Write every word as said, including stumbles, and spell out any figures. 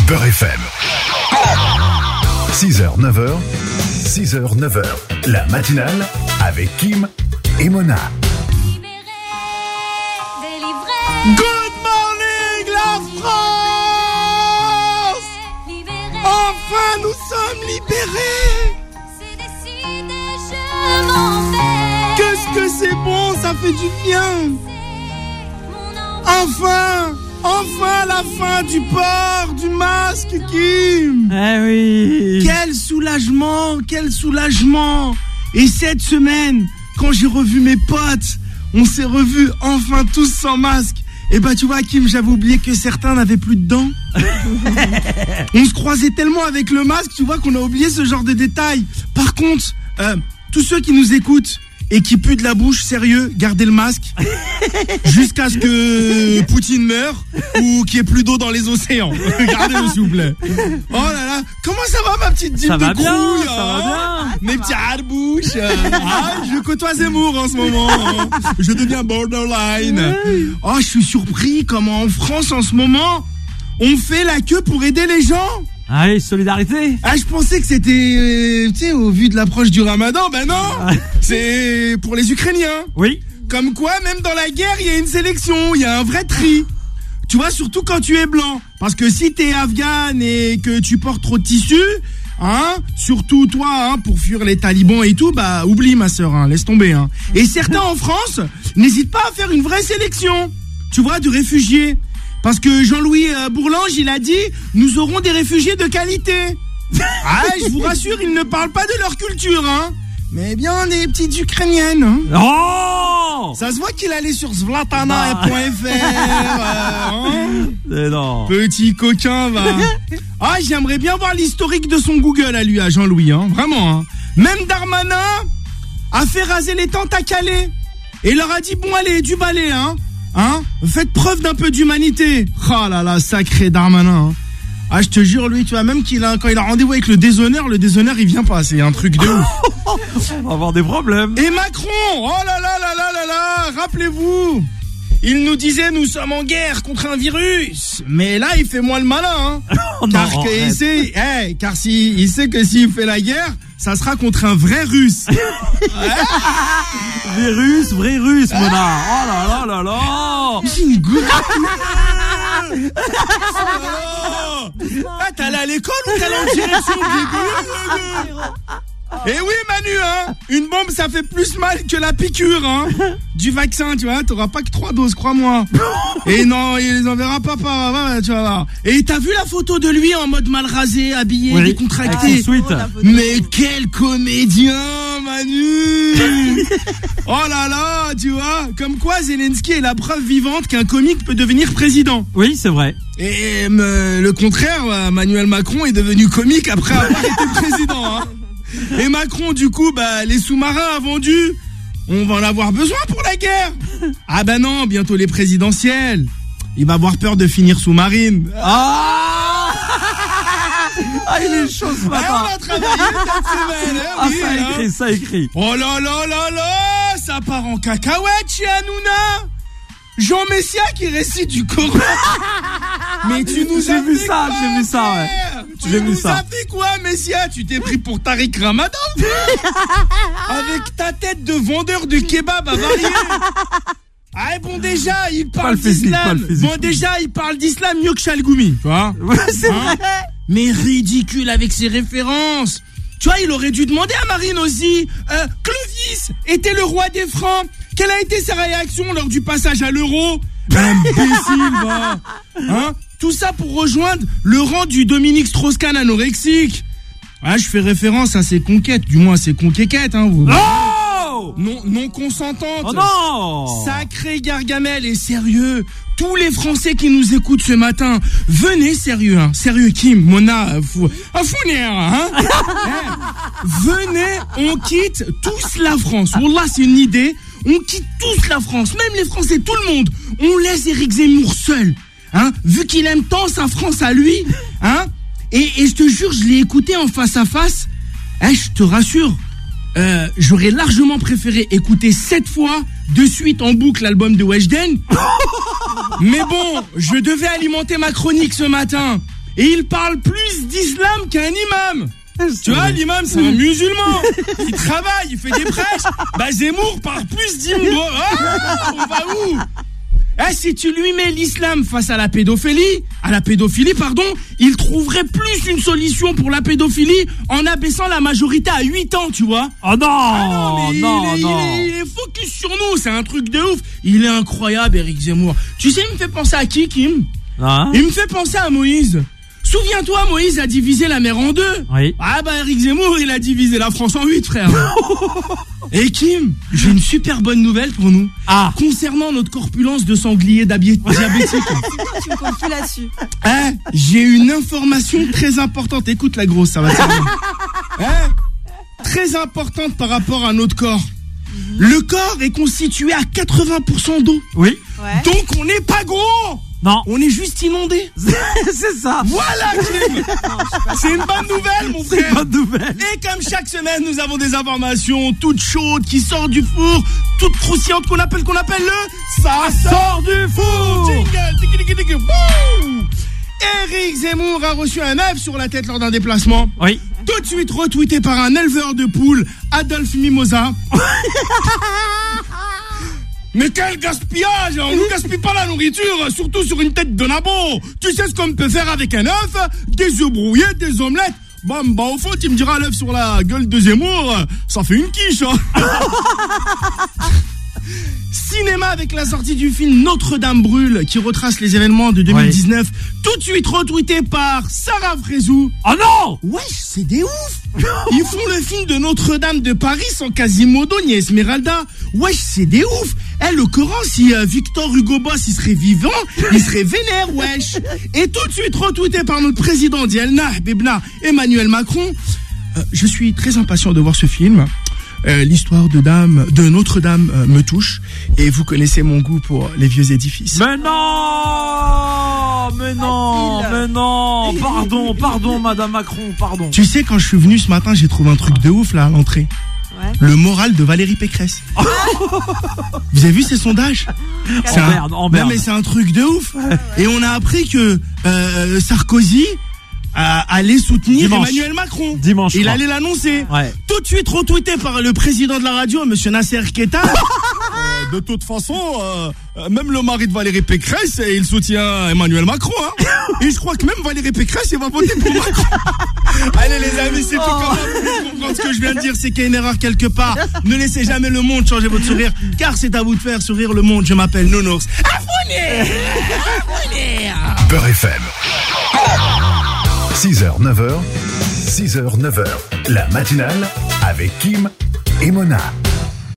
Beurre F M. six heures, neuf heures, six heures, neuf heures. La matinale avec Kim et Mona. Good morning, la France! Enfin, nous sommes libérés! Qu'est-ce que c'est bon, ça fait du bien! Enfin! Enfin la fin du port du masque, Kim! Eh oui! Quel soulagement! Quel soulagement! Et cette semaine, quand j'ai revu mes potes, on s'est revus enfin tous sans masque. Et bah tu vois, Kim, j'avais oublié que certains n'avaient plus de dents. On se croisait tellement avec le masque, tu vois, qu'on a oublié ce genre de détails. Par contre, euh, tous ceux qui nous écoutent et qui puent de la bouche, sérieux, gardez le masque jusqu'à ce que Poutine meure ou qu'il n'y ait plus d'eau dans les océans. Gardez-le, s'il vous plaît. Oh là là, comment ça va, ma petite dîme Ça de va bien, crouille, ça va bien. Mes petits hard-bouches. Ah, je côtoie Zemmour en ce moment. Je deviens borderline. Oh, je suis surpris comment en France, en ce moment, on fait la queue pour aider les gens. Allez, solidarité. Ah, je pensais que c'était, euh, tu sais, au vu de l'approche du Ramadan. Ben non, c'est pour les Ukrainiens. Oui. Comme quoi, même dans la guerre, il y a une sélection, il y a un vrai tri. Tu vois, surtout quand tu es blanc. Parce que si t'es afghane et que tu portes trop de tissu, hein, surtout toi, hein, pour fuir les talibans et tout, bah oublie ma sœur, hein, laisse tomber. Hein. Et certains en France n'hésitent pas à faire une vraie sélection, tu vois, de réfugiés. Parce que Jean-Louis euh, Bourlange, il a dit, nous aurons des réfugiés de qualité. Ah, je vous rassure, ils ne parlent pas de leur culture, hein. Mais bien des petites Ukrainiennes. Hein. Oh! Ça se voit qu'il allait sur zlatana point f r. Euh, hein. Mais non. Petit coquin, va. Ah, j'aimerais bien voir l'historique de son Google à lui, à Jean-Louis, hein. Vraiment, hein. Même Darmanin a fait raser les tentes à Calais. Et il leur a dit, bon, allez, du balai, hein. Hein? Faites preuve d'un peu d'humanité. Oh là là, sacré Darmanin. Hein. Ah, je te jure, lui, tu vois, même qu'il a, quand il a rendez-vous avec le déshonneur, le déshonneur, il vient pas. C'est un truc de ouf. On va avoir des problèmes. Et Macron, oh là là là là là là, rappelez-vous, il nous disait, nous sommes en guerre contre un virus. Mais là, il fait moins le malin, hein. Oh car, non, il sait, hey, car si, il sait que s'il fait la guerre, ça sera contre un vrai russe. Virus, vrai russe, Mona. Oh là là là là. J'ai une goutte. Ah, t'es allé à l'école ou t'es allé en direction de Eh oui, Manu, hein. Une bombe, ça fait plus mal que la piqûre, hein. Du vaccin, tu vois. T'auras pas que trois doses, crois-moi. Et non, il les enverra pas par, tu vois. Et t'as vu la photo de lui en mode mal rasé, habillé, oui, décontracté. Suite. Mais quel comédien, Manu. Oh là là, tu vois. Comme quoi, Zelensky est la preuve vivante qu'un comique peut devenir président. Oui, c'est vrai. Et euh, le contraire, Emmanuel Macron est devenu comique après avoir été président, hein. Et Macron, du coup, bah, les sous-marins vendus, on va en avoir besoin pour la guerre. Ah bah non, bientôt les présidentielles. Il va avoir peur de finir sous-marine. Ah, ah, il est chaud ce matin. Ah, on a travaillé cette semaine, hein, Ah, oui, ça hein. écrit, ça écrit. Oh là là là là, ça part en cacahuète chez Hanouna. Jean Messia qui récite du Coran. Mais tu nous J'ai as vu fait ça, quoi, j'ai vu ça, ouais. Tu J'ai nous vu ça. as fait quoi, Messia? Tu t'es pris pour Tariq Ramadan? Avec ta tête de vendeur de kebab à varier. Ah bon, déjà, il parle physique, pas d'islam. le physique. Bon, déjà, il parle d'islam mieux que Chalgoumi, tu vois. Ouais, c'est Hein? vrai. Mais ridicule avec ses références. Tu vois, il aurait dû demander à Marine aussi. Euh, Clovis était le roi des Francs. Quelle a été sa réaction lors du passage à l'euro? Imbécile, va. Hein? Tout ça pour rejoindre le rang du Dominique Strauss-Kahn anorexique. Ah, je fais référence à ses conquêtes, du moins à ses conquéquettes, hein. Vous... Oh! Non, non consentantes. Oh non! Sacré Gargamel, et sérieux, tous les Français qui nous écoutent ce matin, venez sérieux, hein, sérieux Kim, Mona, fou, un fournière, hein, hey, venez, on quitte tous la France. Wallah, c'est une idée, on quitte tous la France, même les Français, tout le monde, on laisse Éric Zemmour seul, hein, vu qu'il aime tant sa France à lui, hein, et, et je te jure, je l'ai écouté en face à face, hein, je te rassure. Euh, j'aurais largement préféré écouter sept fois de suite en boucle l'album de Weshden. Mais bon, je devais alimenter ma chronique ce matin. et il parle plus d'islam qu'un imam. Tu vois, l'imam, c'est un musulman. Il travaille, il fait des prêches. Bah, Zemmour parle plus d'imam. Ah, on va où? Eh, si tu lui mets l'islam face à la pédophilie, à la pédophilie, pardon, il trouverait plus une solution pour la pédophilie en abaissant la majorité à huit ans, tu vois. Oh non, ah non, mais non, il, est, non. Il, est, il est focus sur nous, c'est un truc de ouf. Il est incroyable, Éric Zemmour. Tu sais, il me fait penser à qui, Kim? Hein? Il me fait penser à Moïse. Souviens-toi, Moïse a divisé la mer en deux. Oui. Ah bah Éric Zemmour, il a divisé la France en huit, frère. Et Kim, j'ai une super bonne nouvelle pour nous. Ah. Concernant notre corpulence de sanglier dabi- diabétique. Tu me comptes plus là-dessus. Hein, j'ai une information très importante. Écoute la grosse, ça va servir. Hein, très importante par rapport à notre corps. Le corps est constitué à quatre-vingts pour cent d'eau. Oui. Ouais. Donc on n'est pas gros. Non. On est juste inondé. C'est ça. Voilà, Kim. C'est une bonne nouvelle, mon C'est frère. une bonne nouvelle. Et comme chaque semaine, nous avons des informations toutes chaudes qui sortent du four, toutes croustillantes qu'on appelle, qu'on appelle le ça sort du four. Jingle, tiki, tiki, tiki, bouh. Éric Zemmour a reçu un œuf sur la tête lors d'un déplacement. Oui. Tout de suite retweeté par un éleveur de poules, Adolphe Mimosa. Mais quel gaspillage! On ne gaspille pas la nourriture, surtout sur une tête de nabo. Tu sais ce qu'on peut faire avec un œuf? Des œufs brouillés, des omelettes. Bam, bah au fond, tu me diras l'œuf sur la gueule de Zemmour, ça fait une quiche. Hein. Cinéma avec la sortie du film Notre-Dame brûle, qui retrace les événements de deux mille dix-neuf. Oui. Tout de suite retweeté par Sarah Frézou. Oh non! Wesh, c'est des ouf! Ils font le film de Notre-Dame de Paris sans Quasimodo ni Esmeralda. Wesh, c'est des ouf! Eh, le Coran, si euh, Victor Hugo Boss il serait vivant, il serait vénère, wesh! Et tout de suite retweeté par notre président Dielna Bebna Emmanuel Macron. Euh, je suis très impatient de voir ce film. Euh, l'histoire de Dame, de Notre-Dame euh, me touche, et vous connaissez mon goût pour les vieux édifices. Mais non, mais non, mais non, pardon, pardon, Madame Macron, pardon. Tu sais, quand je suis venu ce matin, j'ai trouvé un truc de ouf là à l'entrée. Ouais. Le moral de Valérie Pécresse. Vous avez vu ces sondages? C'est un... merde, en merde. Non mais c'est un truc de ouf. Ouais, ouais. Et on a appris que euh, Sarkozy allait soutenir Dimanche. Emmanuel Macron. Dimanche. Il allait l'annoncer. Ouais. Tout de suite retweeté par le président de la radio, Monsieur Nasser Keita. euh, de toute façon, euh, même le mari de Valérie Pécresse, il soutient Emmanuel Macron. Hein. Et je crois que même Valérie Pécresse, il va voter pour Macron. Allez les amis, c'est tout. Oh. Comment vous comprendre ce que je viens de dire, c'est qu'il y a une erreur quelque part. Ne laissez jamais le monde changer votre sourire, car c'est à vous de faire sourire le monde. Je m'appelle Nounours. Abonnez, abonnez. Beurre F M. six heures, neuf heures, six heures, neuf heures, la matinale avec Kim et Mona.